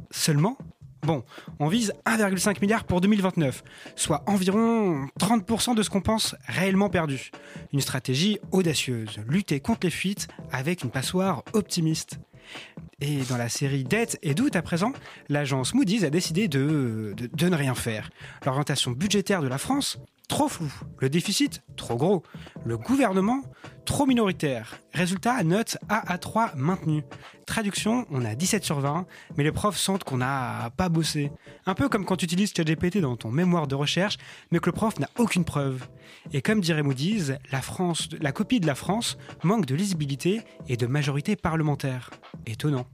Bon, on vise un virgule cinq milliard pour deux mille vingt-neuf, soit environ trente pour cent de ce qu'on pense réellement perdu. Une stratégie audacieuse, lutter contre les fuites avec une passoire optimiste. Et dans la série Dette et doute à présent, l'agence Moody's a décidé de, de, de ne rien faire. L'orientation budgétaire de la France, trop floue. Le déficit, trop gros. Le gouvernement, trop minoritaire. Résultat, note A A trois maintenue. Traduction, on a dix-sept sur vingt, mais les profs sentent qu'on n'a pas bossé. Un peu comme quand tu utilises ChatGPT dans ton mémoire de recherche, mais que le prof n'a aucune preuve. Et comme dirait Moody's, la, France, la copie de la France manque de lisibilité et de majorité parlementaire. Étonnant.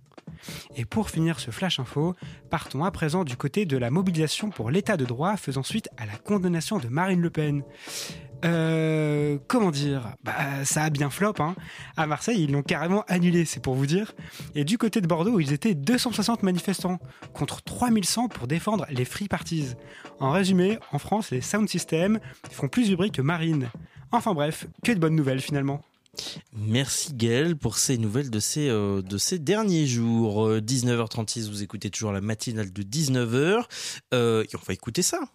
Et pour finir ce flash info, partons à présent du côté de la mobilisation pour l'état de droit faisant suite à la condamnation de Marine Le Pen. Euh, comment dire, bah, ça a bien flop, hein. À Marseille, ils l'ont carrément annulé, c'est pour vous dire. Et du côté de Bordeaux, ils étaient deux cent soixante manifestants contre trois mille cent pour défendre les free parties. En résumé, en France, les sound systems font plus de bruit que Marine. Enfin bref, que de bonnes nouvelles finalement.
Merci Gaël pour ces nouvelles de ces, euh, de ces derniers jours. Euh, dix-neuf heures trente-six, vous écoutez toujours la matinale de dix-neuf heures. Euh, et on va écouter ça.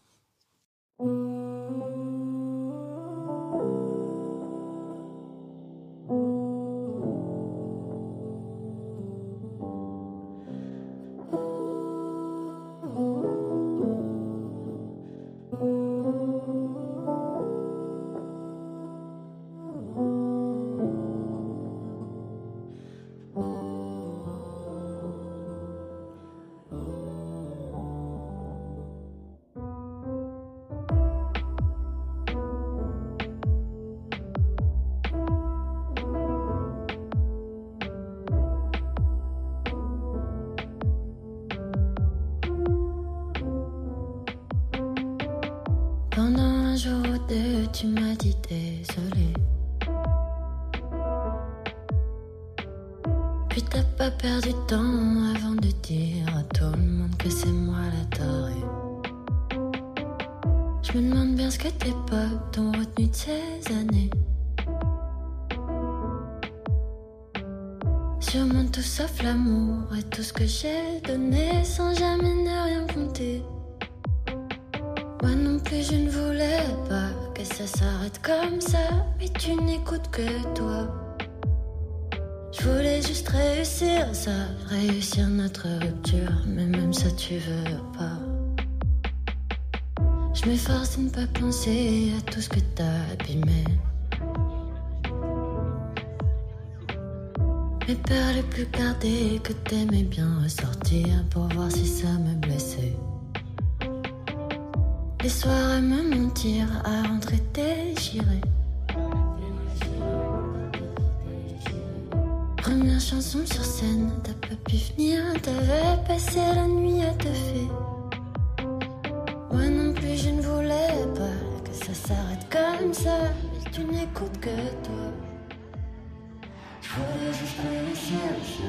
Pendant un jour ou deux, tu m'as dit désolé. Puis t'as pas perdu de temps avant de dire à tout le monde que c'est moi la tarée. Je me demande bien ce que tes potes ont retenu de ces années. Sûrement tout sauf l'amour et tout ce que j'ai donné sans jamais ne rien compter. Moi non plus je ne voulais pas que ça s'arrête comme ça, mais tu n'écoutes que toi. Je voulais juste réussir ça, réussir notre rupture, mais même ça tu veux pas. Je m'efforce de ne pas penser à tout ce que t'as abîmé. Mes peurs les plus gardées que t'aimais bien ressortir pour voir si ça me blessait. Les soirs à me mentir, à rentrer déchiré. Première chanson sur scène, t'as pas pu venir, t'avais passé la nuit à te faire. Moi non plus je ne voulais pas que ça s'arrête comme ça, mais tu n'écoutes que toi. Je voulais juste réussir.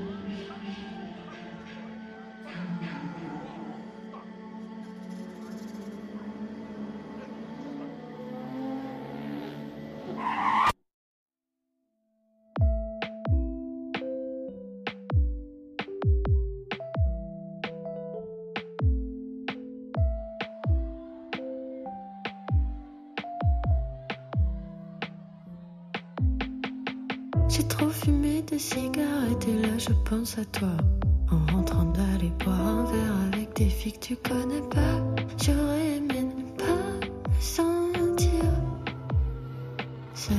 J'ai trop fumé des cigarettes et là je pense à toi. En rentrant d'aller boire un verre avec des filles que tu connais pas. J'aurais aimé ne pas me sentir seule.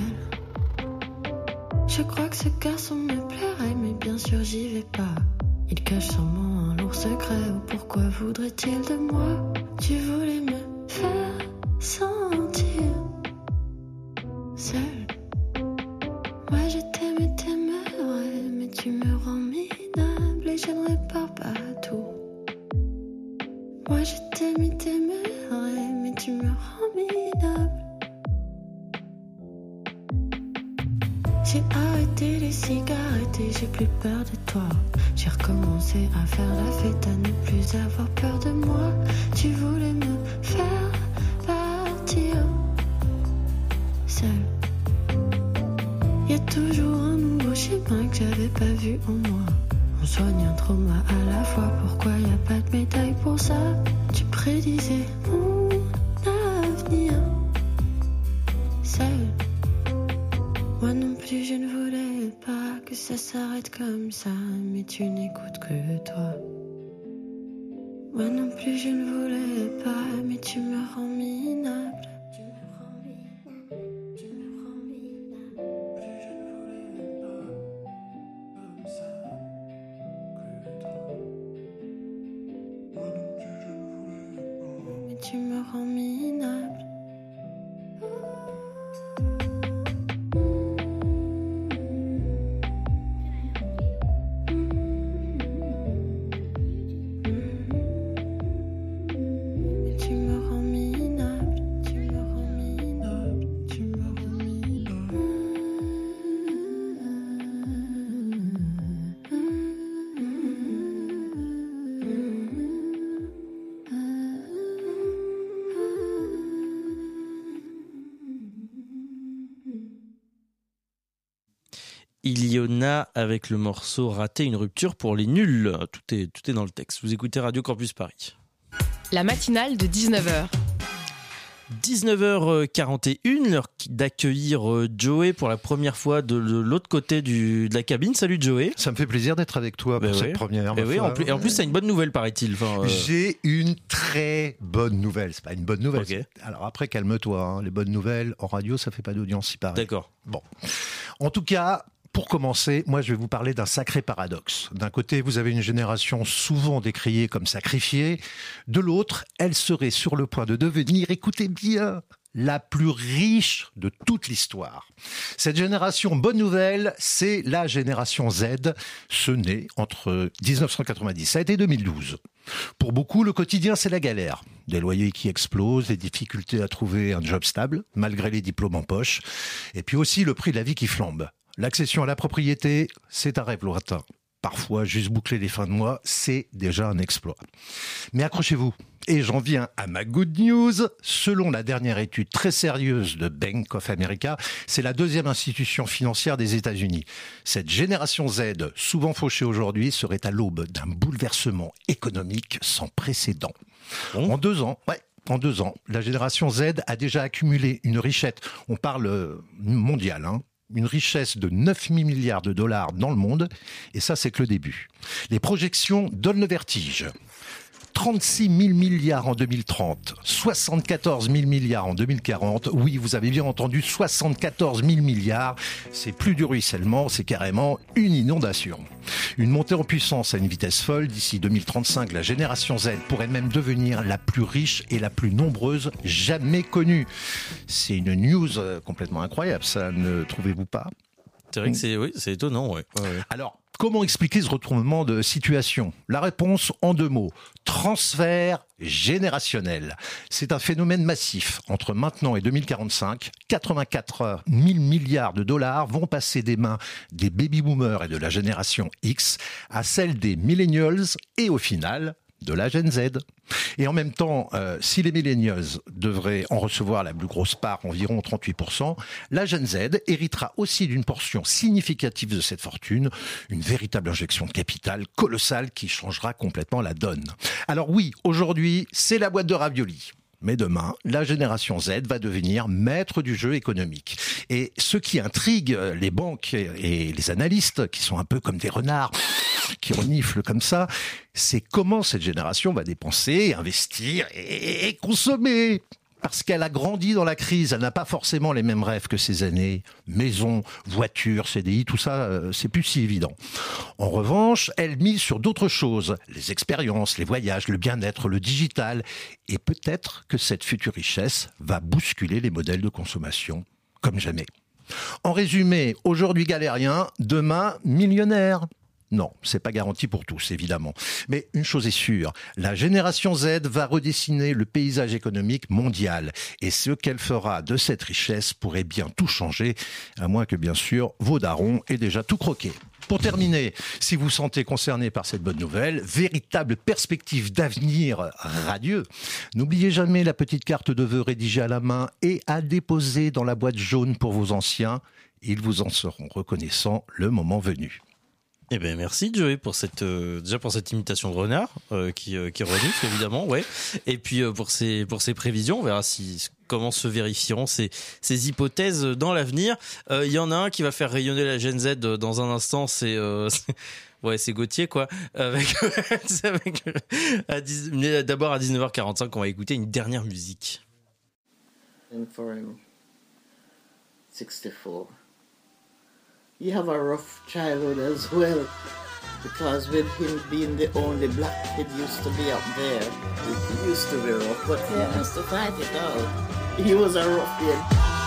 Je crois que ce garçon me plairait, mais bien sûr j'y vais pas. Il cache sûrement un lourd secret, ou pourquoi voudrait-il de moi? Tu voulais me faire sentir seule. Moi je t'aime et t'aimerais, mais tu me rends minable et je ne répare pas tout. Moi je t'aime et t'aimerais, mais tu me rends minable. J'ai arrêté les cigarettes et j'ai plus peur de toi. J'ai recommencé à faire la fête, à ne plus avoir peur de moi. Tu voulais me faire partir seule. Y'a toujours un nouveau schéma que j'avais pas vu en moi. On soigne un trauma à la fois, pourquoi y a pas de médaille pour ça? Tu prédisais mon avenir seul. Moi non plus je ne voulais pas que ça s'arrête comme ça, mais tu n'écoutes que toi. Moi non plus je ne voulais pas, mais tu me rends minable. Tu me rends minable.
Iliona avec le morceau Raté, une rupture pour les nuls. Tout est, tout est dans le texte. Vous écoutez Radio Campus Paris.
La matinale de dix-neuf heures.
dix-neuf heures quarante et une, l'heure d'accueillir Joey pour la première fois de l'autre côté du, de la cabine. Salut Joey.
Ça me fait plaisir d'être avec toi pour
ben
cette
oui.
première.
Ben oui, en plus, et en plus, c'est une bonne nouvelle, paraît-il. Enfin, euh...
J'ai une très bonne nouvelle. C'est pas une bonne nouvelle.
Okay.
Alors après, calme-toi. Hein. Les bonnes nouvelles en radio, ça fait pas d'audience, il paraît.
D'accord.
Bon. En tout cas, pour commencer, moi je vais vous parler d'un sacré paradoxe. D'un côté, vous avez une génération souvent décriée comme sacrifiée. De l'autre, elle serait sur le point de devenir, écoutez bien, la plus riche de toute l'histoire. Cette génération, bonne nouvelle, c'est la génération Z, ce né entre dix-neuf cent quatre-vingt-dix-sept et deux mille douze. Pour beaucoup, le quotidien, c'est la galère. Des loyers qui explosent, des difficultés à trouver un job stable, malgré les diplômes en poche, et puis aussi le prix de la vie qui flambe. L'accession à la propriété, c'est un rêve lointain. Parfois, juste boucler les fins de mois, c'est déjà un exploit. Mais accrochez-vous. Et j'en viens à ma good news. Selon la dernière étude très sérieuse de Bank of America, c'est la deuxième institution financière des États-Unis. Cette génération Z, souvent fauchée aujourd'hui, serait à l'aube d'un bouleversement économique sans précédent. En deux ans, ouais. En deux ans, la génération Z a déjà accumulé une richesse, on parle mondiale, hein, une richesse de neuf mille milliards de dollars dans le monde, et ça c'est que le début. Les projections donnent le vertige. trente-six mille milliards en deux mille trente, soixante-quatorze mille milliards en deux mille quarante. Oui, vous avez bien entendu, soixante-quatorze mille milliards. C'est plus du ruissellement, c'est carrément une inondation. Une montée en puissance à une vitesse folle. D'ici deux mille trente-cinq, la génération Z pourrait même devenir la plus riche et la plus nombreuse jamais connue. C'est une news complètement incroyable, ça, ne trouvez-vous pas ?
C'est vrai que c'est, oui, c'est étonnant, ouais. ouais, ouais.
Alors, comment expliquer ce retournement de situation ? La réponse en deux mots. Transfert générationnel. C'est un phénomène massif. Entre maintenant et deux mille quarante-cinq, quatre-vingt-quatre mille milliards de dollars vont passer des mains des baby-boomers et de la génération X à celle des millennials et au final, de la Gen Z. Et en même temps, euh, si les millennials devraient en recevoir la plus grosse part, environ trente-huit pour cent, la Gen Z héritera aussi d'une portion significative de cette fortune, une véritable injection de capital colossale qui changera complètement la donne. Alors oui, aujourd'hui, c'est la boîte de raviolis. Mais demain, la génération Z va devenir maître du jeu économique. Et ce qui intrigue les banques et les analystes, qui sont un peu comme des renards, qui reniflent comme ça, c'est comment cette génération va dépenser, investir et consommer. Parce qu'elle a grandi dans la crise, elle n'a pas forcément les mêmes rêves que ses aînés. Maison, voiture, C D I, tout ça, euh, c'est plus si évident. En revanche, elle mise sur d'autres choses. Les expériences, les voyages, le bien-être, le digital. Et peut-être que cette future richesse va bousculer les modèles de consommation comme jamais. En résumé, aujourd'hui galérien, demain millionnaire. Non, c'est pas garanti pour tous, évidemment. Mais une chose est sûre, la génération Z va redessiner le paysage économique mondial. Et ce qu'elle fera de cette richesse pourrait bien tout changer, à moins que, bien sûr, vos darons aient déjà tout croqué. Pour terminer, si vous vous sentez concerné par cette bonne nouvelle, véritable perspective d'avenir radieux, n'oubliez jamais la petite carte de vœux rédigée à la main et à déposer dans la boîte jaune pour vos anciens. Ils vous en seront reconnaissants le moment venu.
Eh ben merci Joey pour cette euh, déjà pour cette imitation de renard euh, qui euh, qui renifle évidemment, ouais. Et puis euh, pour ces pour ces prévisions, on verra si comment se vérifieront ces ces hypothèses dans l'avenir. Il euh, y en a un qui va faire rayonner la Gen Z dans un instant, c'est euh, ouais, c'est Gauthier quoi. Avec, avec à dix, d'abord à dix-neuf heures quarante-cinq, on va écouter une dernière musique.
And for him, sixty-four. You have a rough childhood as well, because with him being the only black kid used to be up there, it used to be rough, but he has to fight it out. He was a rough kid.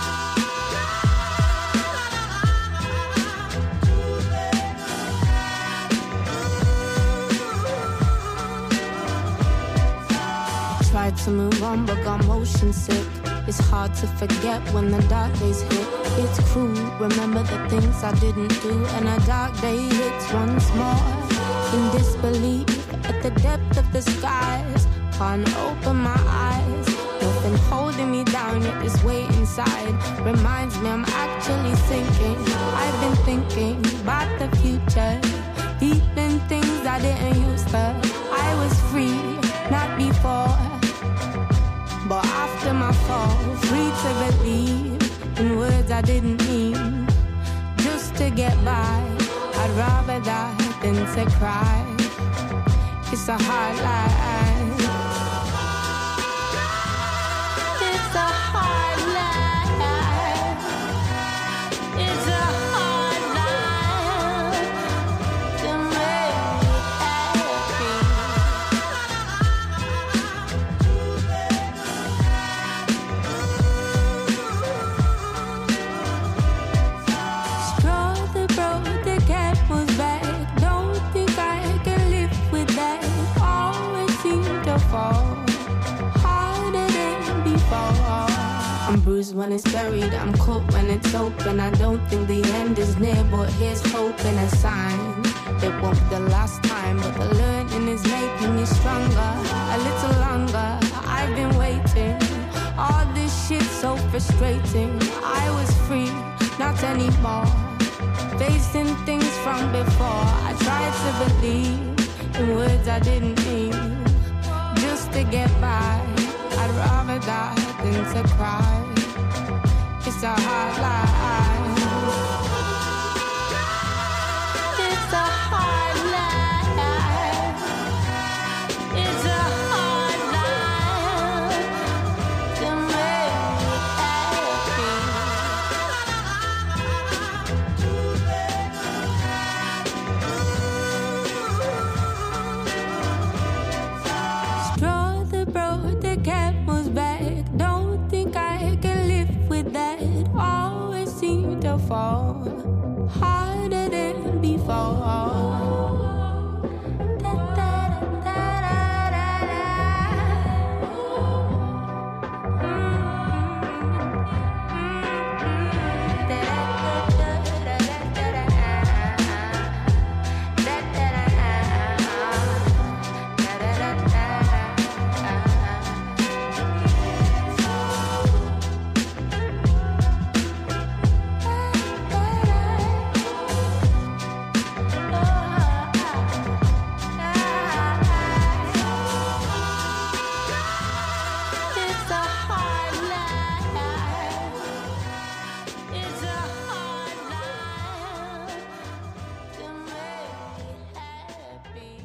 Tried to move on but got motion sick. It's hard to forget when the dark days hit. It's cruel, remember the things I didn't do. And a dark day hits once more. In disbelief at the depth of the skies. Can't open my eyes. Nothing and holding me down, yet this weight inside reminds me I'm actually sinking. I've been thinking about the future, feeling things I didn't used to. I was free, not before, but after my fall, free to believe in words I didn't mean, just to get by. I'd rather die than to cry. It's a hard life. It's a hard life. It's a hard life to make me happy. Straw the broke, the cat was back. Don't think I can live with that. Always seem to fall harder than before. I'm bruised when it's buried, I'm cut when it's open. I don't think the end is near, but here's hope and a sign. It won't be the last time, but the learning is making me stronger. A little longer, I've been waiting. All this shit's so frustrating. I was free, not anymore. Facing things from before. I tried to believe in words I didn't mean, just to get by. I'd rather die than to cry. It's a hard life. It's a hard life. It's a hard life to make me happy. Straw the broke, the cat was back. Don't think I can live with that. Always seem to fall harder than before. It's a hard life. It's a hard life to make me happy.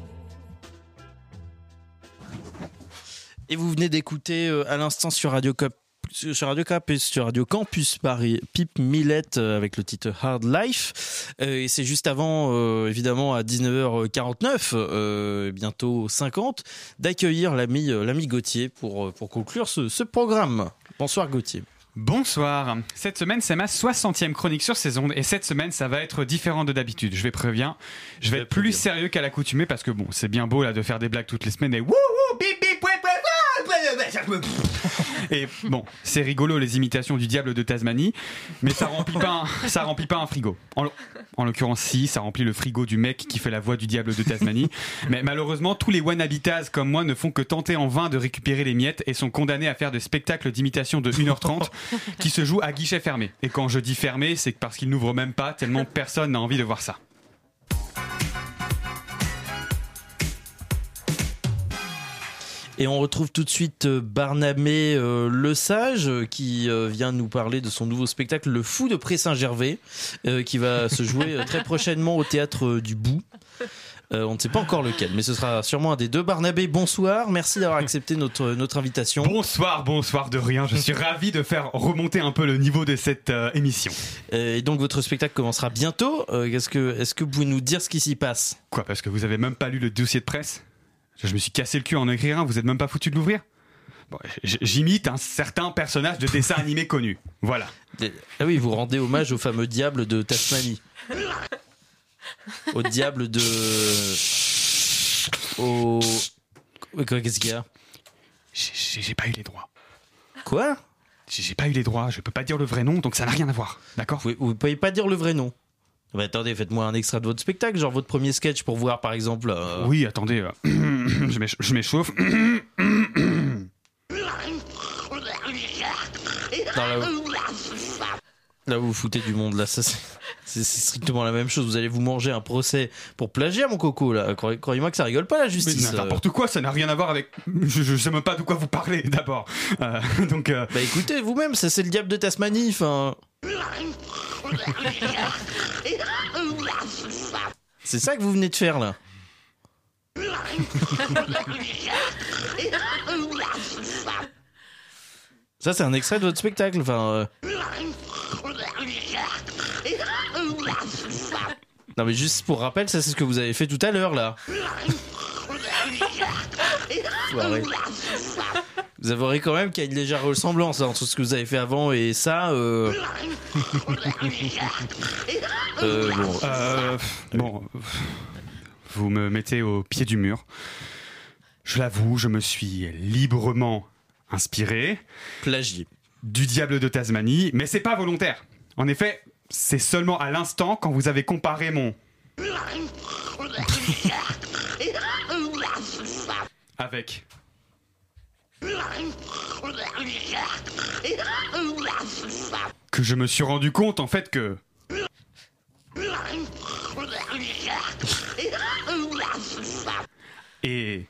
Et vous venez d'écouter euh, à l'instant sur Radio Cop sur Radio Campus, sur Radio Campus Paris, Pip Millette euh, avec le titre Hard Life. Euh, et c'est juste avant, euh, évidemment, à dix-neuf heures quarante-neuf, euh, bientôt cinquante, d'accueillir l'ami, euh, l'ami Gauthier pour, pour conclure ce, ce programme. Bonsoir Gauthier.
Bonsoir. Cette semaine, c'est ma soixantième chronique sur ces ondes et cette semaine, ça va être différent de d'habitude. Je vais prévenir. Je vais être plus sérieux qu'à l'accoutumée parce que bon, c'est bien beau là de faire des blagues toutes les semaines et wouh wouh bip bip ouais, ouais, et bon, c'est rigolo les imitations du diable de Tasmanie, mais ça remplit pas un, ça remplit pas un frigo. En, en l'occurrence, si, ça remplit le frigo du mec qui fait la voix du diable de Tasmanie. Mais malheureusement, tous les wannabitas comme moi ne font que tenter en vain de récupérer les miettes et sont condamnés à faire des spectacles d'imitation de une heure trente qui se jouent à guichet fermé. Et quand je dis fermé, c'est parce qu'ils n'ouvrent même pas tellement personne n'a envie de voir ça.
Et on retrouve tout de suite Barnabé euh, Le Sage qui euh, vient nous parler de son nouveau spectacle Le Fou de Pré-Saint-Gervais euh, qui va se jouer euh, très prochainement au Théâtre euh, du Bout. Euh, on ne sait pas encore lequel, mais ce sera sûrement un des deux. Barnabé, bonsoir, merci d'avoir accepté notre, notre invitation.
Bonsoir, bonsoir de rien, je suis ravi de faire remonter un peu le niveau de cette euh, émission.
Euh, et donc votre spectacle commencera bientôt, euh, est-ce que, est-ce que vous pouvez nous dire ce qui s'y passe ?
Quoi, parce que vous avez même pas lu le dossier de presse ? Je me suis cassé le cul en écrire un, vous êtes même pas foutu de l'ouvrir ? Bon, j'imite un certain personnage de dessin animé connu, voilà.
Ah oui, vous rendez hommage au fameux diable de Tasmanie. Au diable de... Au... Qu'est-ce qu'il y a ?
J'ai, j'ai pas eu les droits.
Quoi ?
j'ai, j'ai pas eu les droits, je peux pas dire le vrai nom, donc ça n'a rien à voir, d'accord ?
Vous, vous pouvez pas dire le vrai nom ? Bah attendez, faites-moi un extrait de votre spectacle, genre votre premier sketch pour voir par exemple... Euh...
Oui, attendez, euh, je, m'éch- je m'échauffe.
Non, là, vous... là, vous vous foutez du monde. Là, ça, c'est... C'est, c'est strictement la même chose. Vous allez vous manger un procès pour plagiat, mon coco. Là, Croyez- croyez-moi que ça rigole pas la justice.
Mais n'importe quoi, ça n'a rien à voir avec. Je, je sais même pas de quoi vous parlez d'abord. Euh, donc. Euh...
Bah écoutez, vous-même, ça c'est le diable de Tasmanie. Enfin. C'est ça que vous venez de faire là. Ça c'est un extrait de votre spectacle. Enfin. Euh... Non mais juste pour rappel, ça c'est ce que vous avez fait tout à l'heure là. Vous avouerez quand même qu'il y a une légère ressemblance entre ce que vous avez fait avant et ça. Euh... euh, bon.
Euh, bon. Vous me mettez au pied du mur. Je l'avoue, je me suis librement inspiré.
Plagié.
Du diable de Tasmanie, mais c'est pas volontaire. En effet, c'est seulement à l'instant quand vous avez comparé mon... avec... que je me suis rendu compte en fait que... Et...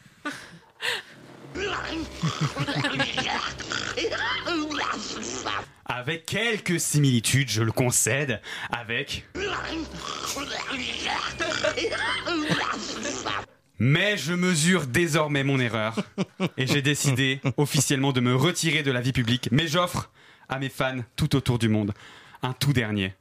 avec quelques similitudes, je le concède, avec... Mais je mesure désormais mon erreur et j'ai décidé officiellement de me retirer de la vie publique, mais j'offre à mes fans tout autour du monde un tout dernier.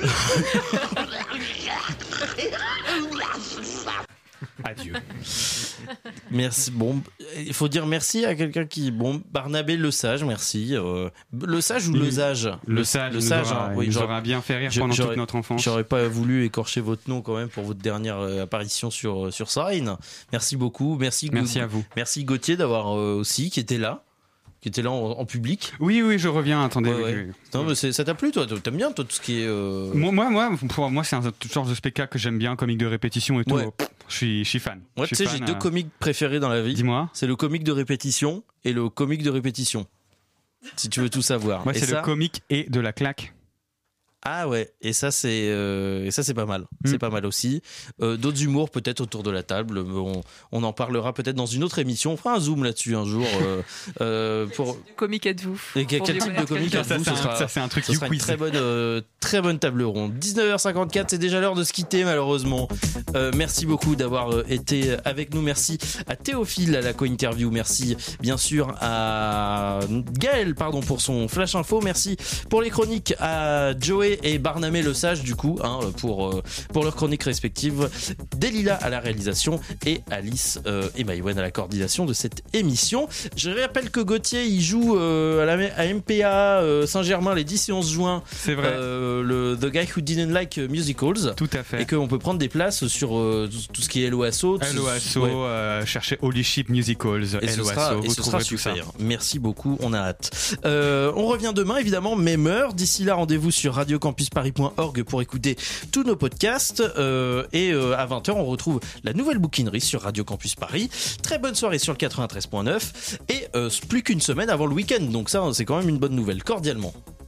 Adieu.
Merci. Bon, il faut dire merci à quelqu'un qui. Bon, Barnabé Le Sage, merci. Euh, le Sage ou Le Sage
Le Sage,
Le
nous
Sage,
aura,
hein,
il
oui,
nous
j'aurais-
aura bien fait rire
je-
pendant
j'aurais-
toute notre enfance.
J'aurais pas voulu écorcher votre nom quand même pour votre dernière euh, apparition sur euh, sur Sarine. Merci beaucoup. Merci.
Merci
Gaut-
à vous.
Merci Gauthier d'avoir euh, aussi qui était là, qui était là en, en public.
Oui, oui, je reviens. Attendez.
Ouais,
oui,
ouais.
oui.
Non, mais c'est- ça t'a plu toi T'aimes bien toi tout ce qui est. euh,
Moi, moi, moi, pour moi, c'est un genre de spectacle que j'aime bien, comique de répétition et tout.
Ouais.
Je suis, je suis fan.
Moi,
Je
tu
suis
sais, j'ai
fan,
deux
euh,
comiques préférés dans la vie.
Dis-moi.
C'est le comique de répétition et le comique de répétition. Si tu veux tout savoir.
Moi,
Et
c'est
ça-
le comique et de la claque.
Ah ouais, et ça c'est euh, et ça c'est pas mal, c'est pas mal aussi. Euh, d'autres humours peut-être autour de la table, mais on, on en parlera peut-être dans une autre émission. On fera un zoom là-dessus un jour. Euh, euh, pour
Comique êtes-vous
et quel,
Pour
quel type
découvrir
de comique
quelqu'un.
êtes-vous?
Ça,
Ce
c'est un-
sera,
ça, c'est un truc
ce sera une
you-quiz.
très bonne euh, très bonne table ronde. dix-neuf heures cinquante-quatre, c'est déjà l'heure de se quitter malheureusement. Euh, merci beaucoup d'avoir euh, été avec nous. Merci à Théophile à la co-interview. Merci bien sûr à Gaël pardon pour son flash info. Merci pour les chroniques à Joey et Barnamé Le Sage du coup hein, pour euh, pour leurs chroniques respectives. Delilah à la réalisation et Alice euh, et Maïwen à la coordination de cette émission. Je rappelle que Gauthier il joue euh, à, la, à M P A euh, Saint-Germain les dix et onze juin.
C'est vrai.
Euh, le The Guy Who Didn't Like Musicals.
Tout à fait.
Et qu'on peut prendre des places sur euh, tout ce qui est L O A S O.
L O A S O,
Ouais.
euh, cherchez Holy Ship Musicals,
Et ce
L O A S O,
sera, et
vous
ce sera
trouverez tout ça.
super. Merci beaucoup, on a hâte. Euh, on revient demain, évidemment, même heure. D'ici là, rendez-vous sur radio campus paris point org pour écouter tous nos podcasts. Euh, et euh, à vingt heures, on retrouve la nouvelle bouquinerie sur Radio Campus Paris. Très bonne soirée sur le quatre-vingt-treize neuf. Et euh, plus qu'une semaine avant le week-end. Donc ça, c'est quand même une bonne nouvelle. Cordialement.